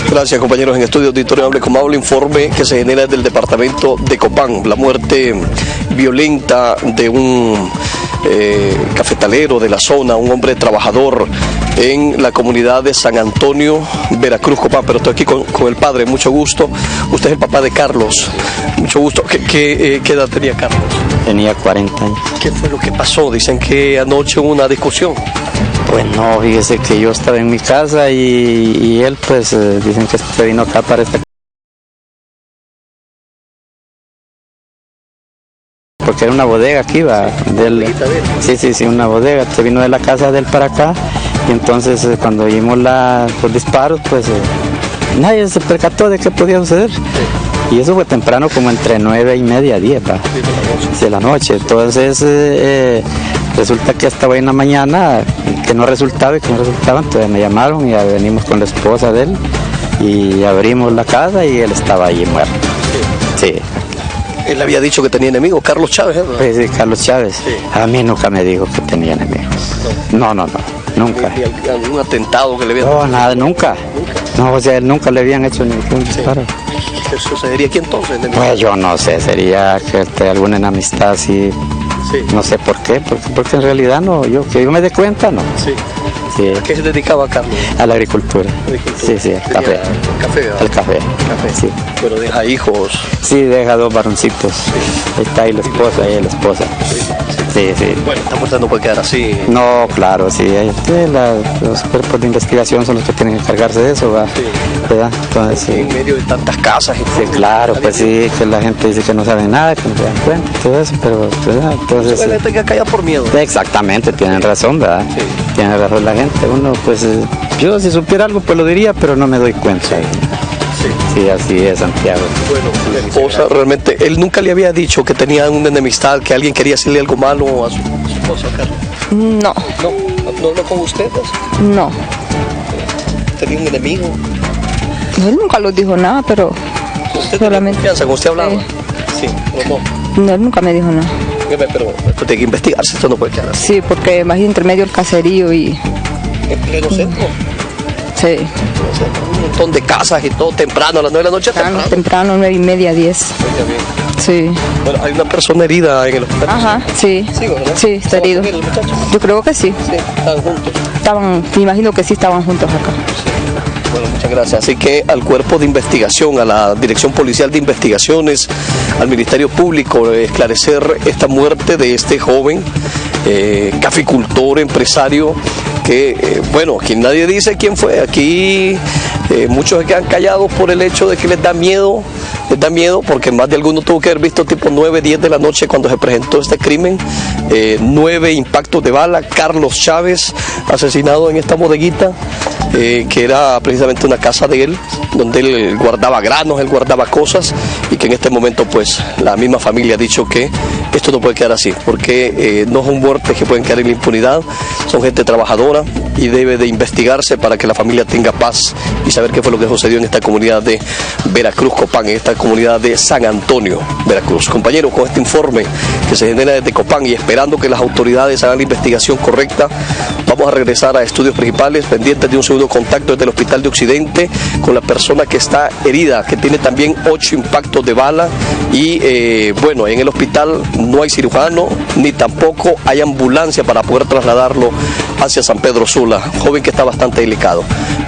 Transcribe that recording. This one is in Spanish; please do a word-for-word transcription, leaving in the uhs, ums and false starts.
Gracias, compañeros. En estudio auditorio Hable con Maule, informe que se genera desde el departamento de Copán, la muerte violenta de un eh, cafetalero de la zona, un hombre trabajador en la comunidad de San Antonio, Veracruz, Copán. Pero estoy aquí con, con el padre, mucho gusto. Usted es el papá de Carlos, mucho gusto. ¿Qué, qué, eh, qué edad tenía Carlos? Tenía cuarenta años. ¿Qué fue lo que pasó? Dicen que anoche hubo una discusión. Pues no, fíjese que yo estaba en mi casa y, y él pues eh, dicen que se vino acá para esta, porque era una bodega aquí, va, del, sí, sí, sí, una bodega, se vino de la casa de él para acá y entonces eh, cuando oímos la, los disparos pues eh, nadie se percató de qué podía suceder. Y eso fue temprano, como entre nueve y media, diez, va, de la noche. Entonces eh, resulta que hasta hoy en la mañana que no resultaba y que no resultaba, entonces me llamaron y ya venimos con la esposa de él y abrimos la casa y él estaba allí muerto. Sí. Él había dicho que tenía enemigos, Carlos Chávez, ¿eh? Sí, sí, Carlos Chávez. Sí. A mí nunca me dijo que tenía enemigos. No, no, no, nunca. ¿Y algún atentado que le habían hecho? No, nada, nunca. No, o sea, él nunca le habían hecho ningún disparo. ¿Qué sucedería aquí entonces? Pues yo no sé, sería que este, alguna enemistad así. Sí. No sé por qué, porque, porque en realidad no, yo que yo me dé cuenta, no. Sí. Sí. ¿A qué se dedicaba Carlos? A la agricultura. ¿Agricultura? Sí, sí, al café. ¿El café? ¿verdad? Al café. Café. Sí. Pero deja hijos. Sí, deja dos varoncitos. Sí. Ahí está ahí la esposa, ahí la esposa. Sí, sí. sí. Bueno, esta puerta no puede quedar así. No, claro, sí. La, los cuerpos de investigación son los que tienen que encargarse de eso, ¿va? Sí. ¿Verdad? Entonces, sí. En medio de tantas casas y sí, claro, pues sí, que la gente dice que no sabe nada, que no se dan cuenta, todo eso, pero ¿verdad? Entonces. La gente que calla por miedo. Exactamente, tienen razón, ¿verdad? Sí. Tiene razón la gente. Uno, pues, eh, yo si supiera algo, pues lo diría, pero no me doy cuenta. Sí, sí, así es, Santiago. Bueno, la esposa, realmente, él nunca le había dicho que tenía una enemistad, que alguien quería hacerle algo malo a su, a su esposa, Carlos. No. ¿No? ¿No habló con ustedes? No. ¿Tenía un enemigo? Él nunca lo dijo nada, pero ¿Usted solamente... tenía confianza con usted hablaba? Sí, sí pero no. No, él nunca me dijo nada. Pero esto tiene que investigarse, esto no puede quedar así. Sí, porque más entre medio el caserío y... ¿En pleno centro? Sí. Un montón de casas y todo temprano, a las nueve de la noche. Temprano, temprano nueve y media, diez. Sí. Bueno, hay una persona herida en el hospital. Ajá, sí. Sí, ¿verdad? Sí, está herido. Yo creo que sí. Sí, estaban juntos. Estaban, me imagino que sí estaban juntos acá. Sí. Bueno, muchas gracias. Así que al cuerpo de investigación, a la Dirección Policial de Investigaciones, al Ministerio Público, esclarecer esta muerte de este joven eh, caficultor, empresario, que, eh, bueno, aquí nadie dice quién fue. Aquí eh, muchos se quedan callados por el hecho de que les da miedo, les da miedo porque más de alguno tuvo que haber visto tipo nueve, diez de la noche cuando se presentó este crimen. Eh, nueve impactos de bala, Carlos Chávez asesinado en esta bodeguita. Eh, que era precisamente una casa de él, donde él guardaba granos, él guardaba cosas, y que en este momento pues la misma familia ha dicho que esto no puede quedar así, porque eh, no son muertes que pueden quedar en la impunidad, son gente trabajadora y debe de investigarse para que la familia tenga paz y saber qué fue lo que sucedió en esta comunidad de Veracruz, Copán, en esta comunidad de San Antonio, Veracruz. Compañeros, con este informe que se genera desde Copán y esperando que las autoridades hagan la investigación correcta, vamos a regresar a estudios principales, pendientes de un segundo contacto desde el Hospital de Occidente con la persona que está herida, que tiene también ocho impactos de bala y eh, bueno, en el hospital no hay cirujano ni tampoco hay ambulancia para poder trasladarlo hacia San Pedro Sula, joven que está bastante delicado.